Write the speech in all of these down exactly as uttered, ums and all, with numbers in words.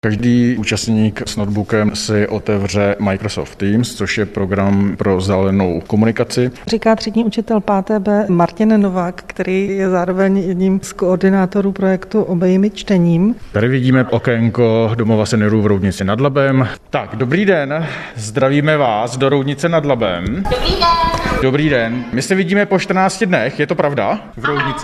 Každý účastník s notebookem si otevře Microsoft Teams, což je program pro vzdálenou komunikaci. Říká třídní učitel páté B Martin Novák, který je zároveň jedním z koordinátorů projektu Obej mi čtením. Tady vidíme okénko domova seniorů v Roudnici nad Labem. Tak, dobrý den, zdravíme vás do Roudnice nad Labem. Dobrý den. Dobrý den, my se vidíme po čtrnácti dnech, je to pravda? V Roudnici?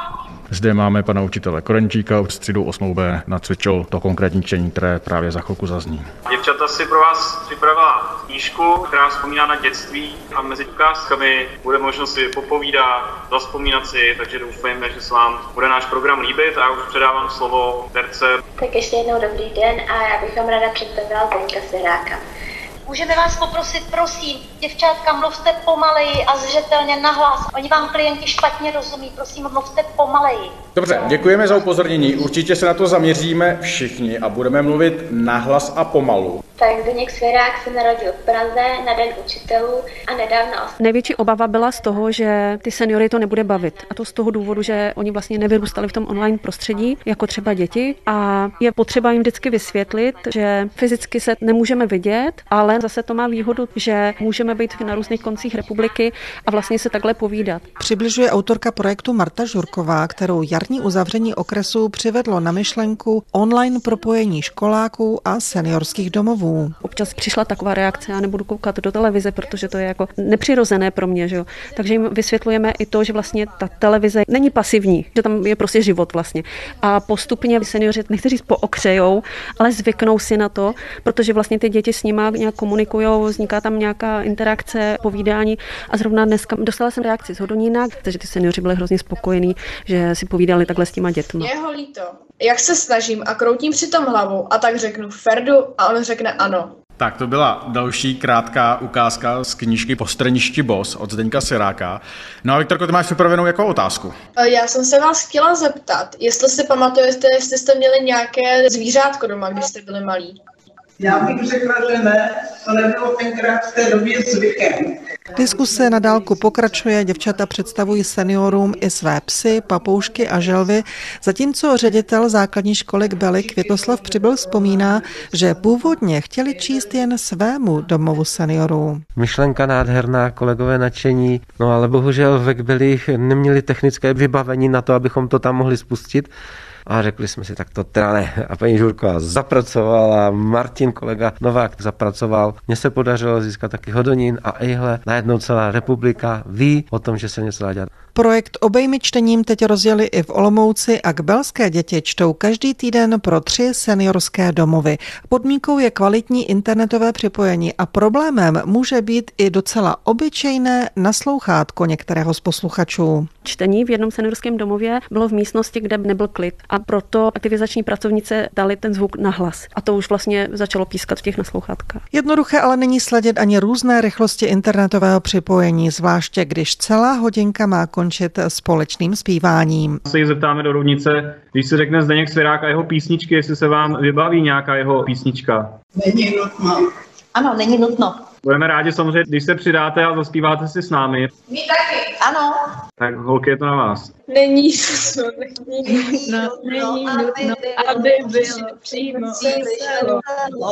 Zde máme pana učitele Korenčíka, s třídou osmou B nacvičil to konkrétní čtení, které právě za chvilku zazní. Děvčata si pro vás připravila knížku, která vzpomíná na dětství a mezi ukázkami bude možnost si popovídat, zavzpomínat si, takže doufejme, že se vám bude náš program líbit a já už předávám slovo Terce. Tak ještě jednou dobrý den a já bych vám ráda představila Zdeňka Seráka. Můžeme vás poprosit, prosím, děvčátka, mluvte pomaleji a zřetelně nahlas. Oni vám klienti špatně rozumí, prosím, mluvte pomaleji. Dobře, děkujeme za upozornění. Určitě se na to zaměříme všichni a budeme mluvit nahlas a pomalu. Tak Zdeněk Svěrák se narodil v Praze na Den učitelů a nedávno... Největší obava byla z toho, že ty seniory to nebude bavit. A to z toho důvodu, že oni vlastně nevyrůstali v tom online prostředí, jako třeba děti. A je potřeba jim vždycky vysvětlit, že fyzicky se nemůžeme vidět, ale zase to má výhodu, že můžeme být na různých koncích republiky a vlastně se takhle povídat. Přibližuje autorka projektu Marta Žurková, kterou jarní uzavření okresu přivedlo na myšlenku online propojení školáků a seniorských domovů. Občas přišla taková reakce, já nebudu koukat do televize, protože to je jako nepřirozené pro mě, že jo. Takže jim vysvětlujeme i to, že vlastně ta televize není pasivní, že tam je prostě život vlastně. A postupně seniori, nechci říct pookřejou, ale zvyknou si na to, protože vlastně ty děti s nima nějak komunikujou, vzniká tam nějaká interakce, povídání a zrovna dneska dostala jsem reakci z Hodonína, takže ty seniori byli hrozně spokojení, že si povídali takhle s těma dětmi. Je ho líto. Jak se snažím a kroutím přitom hlavou a tak řeknu Ferdu a on řekne ano. Tak to byla další krátká ukázka z knížky Po strništi Boss od Zdeňka Seráka. No a Viktorko, ty máš připravenou jako otázku? Já jsem se vás chtěla zeptat, jestli si pamatujete, jestli jste měli nějaké zvířátko doma, když jste byli malí. Já bych řekla, že ne, ale bylo tenkrát v té době zvykem. Diskuse na dálku pokračuje, děvčata představují seniorům i své psy, papoušky a želvy, zatímco ředitel základní školy Kbely Květoslav Přibyl vzpomíná, že původně chtěli číst jen svému domovu seniorů. Myšlenka nádherná, kolegové nadšení, no ale bohužel ve Kbely neměli technické vybavení na to, abychom to tam mohli spustit. A řekli jsme si, tak to teda ne. A paní Žurková zapracovala, Martin kolega Novák zapracoval. Mně se podařilo získat taky Hodonín a ejhle, najednou celá republika ví o tom, že se něco dá dělat. Projekt Obej mi čtením teď rozjeli i v Olomouci a kbelské děti čtou každý týden pro tři seniorské domovy. Podmínkou je kvalitní internetové připojení a problémem může být i docela obyčejné naslouchátko některého z posluchačů. Čtení v jednom seniorském domově bylo v místnosti, kde nebyl klid a proto aktivizační pracovnice dali ten zvuk na hlas a to už vlastně začalo pískat v těch naslouchátkách. Jednoduché ale není sledit ani různé rychlosti internetového připojení, zvláště když celá hodinka má končit společným zpíváním. Se jí zeptáme do Roudnice, když se řekne Zdeněk Svěrák a jeho písničky, jestli se vám vybaví nějaká jeho písnička. Není nutno. Ano, není nutno. Budeme rádi samozřejmě, když se přidáte a zaspíváte si s námi. My taky. Ano. Tak holky, je to na vás. Není nutno, není nutno, není nutno, aby bylo přímo veselo.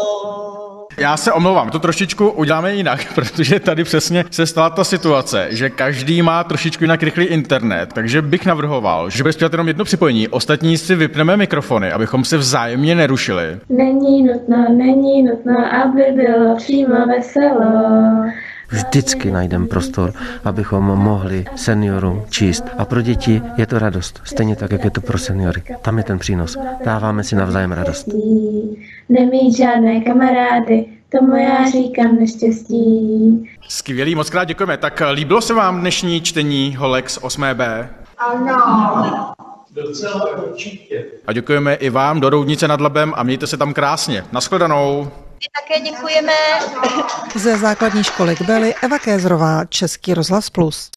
Já se omlouvám, to trošičku uděláme jinak, protože tady přesně se stala ta situace, že každý má trošičku jinak rychlý internet, takže bych navrhoval, že bude zpívat jenom jedno připojení, ostatní si vypneme mikrofony, abychom se vzájemně nerušili. Není nutno, není nutno, aby bylo přímo veselo. Vždycky najdeme prostor, abychom mohli seniorům číst. A pro děti je to radost, stejně tak, jak je to pro seniory. Tam je ten přínos. Dáváme si navzájem radost. Nemít žádné kamarády, tomu já říkám neštěstí. Skvělý, moc krát děkujeme. Tak líbilo se vám dnešní čtení holek z osmé B? Ano. Docela určitě. A děkujeme i vám do Roudnice nad Labem a mějte se tam krásně. Nashledanou. My také děkujeme. Ze základní školy Kbely Eva Kézrová, Český rozhlas Plus.